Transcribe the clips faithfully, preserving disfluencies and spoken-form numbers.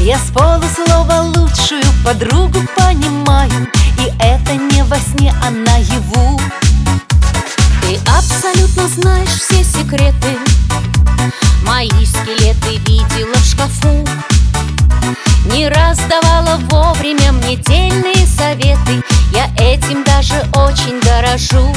Я с полуслова лучшую подругу понимаю, и это не во сне, а наяву. Ты абсолютно знаешь все секреты, мои скелеты видела в шкафу. Не раз давала вовремя мне дельные советы, я этим даже очень дорожу.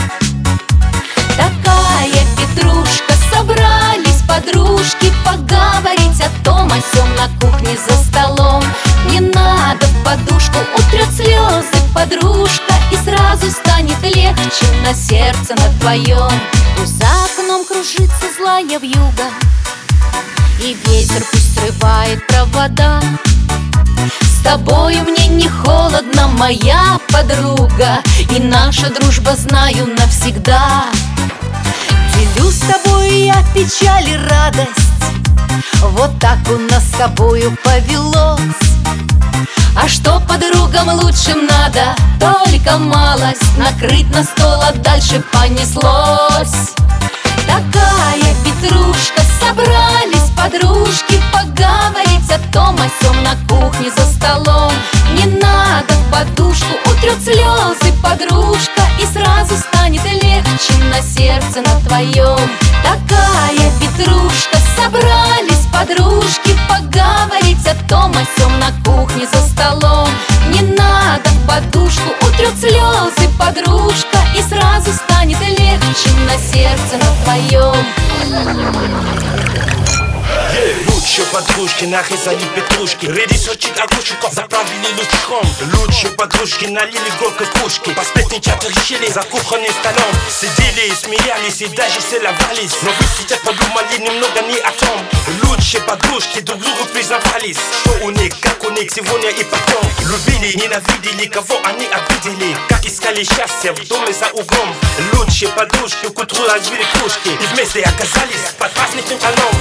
Такая петрушка, собрались подружки поговорить о том о сём на кухне за столом. Не надо в подушку, утрет слезы подружка, и сразу станет легче на сердце на твоем. Пусть за окном кружится злая вьюга, и ветер пусть срывает провода. С тобою мне не холодно, моя подруга, и наша дружба знаю навсегда. Делюсь с тобой я печаль и радость, вот так у нас с тобою повелось. А что подругам лучшим надо? Только малость накрыть на стол, а дальше понеслось. Такая петрушка, собрались подружки поговорить о том о сём на кухне за столом. Не надо в подушку, утрет слезы подружка, и сразу станет легче на сердце на твоем. Такая петрушка, собрались подружки поговорить о том о сём на кухне за столом. Не надо в подушку, утрет слезы подружка, и сразу станет легче на сердце на твоем. Лучше подружки нарезали петрушки, рыли сочит огурчиков, заправили лучком. Лучше подружки налили горькой кружки, по сплетни чаты решили за кухонным столом. Сидели и смеялись, и даже целовались, но вы сейчас подумали немного не о том. Лучше подружки друг другу признавались, что у них, как у них сегодня и потом. Любили, ненавидели, кого они обидели, как искали счастье в доме за углом. Лучше подружки к утру разбили кружки, и вместе оказались под праздничным столом.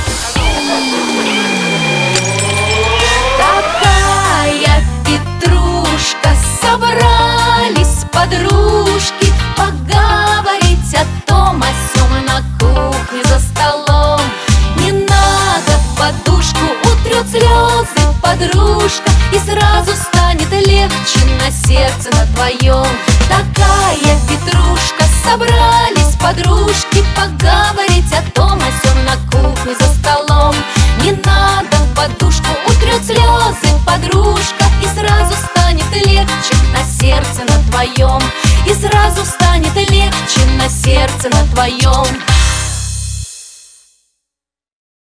Такая петрушка, собрались подружки поговорить о том о сём на кухне за столом. Не надо в подушку, утрет слезы подружка, и сразу станет легче на сердце на твоем. Такая петрушка, собрались подружки поговорить о том о сём на кухне за столом. Не надо в подушку, утрет слезы подружка, и сразу станет легче на сердце на твоем. И сразу станет легче на сердце на твоем.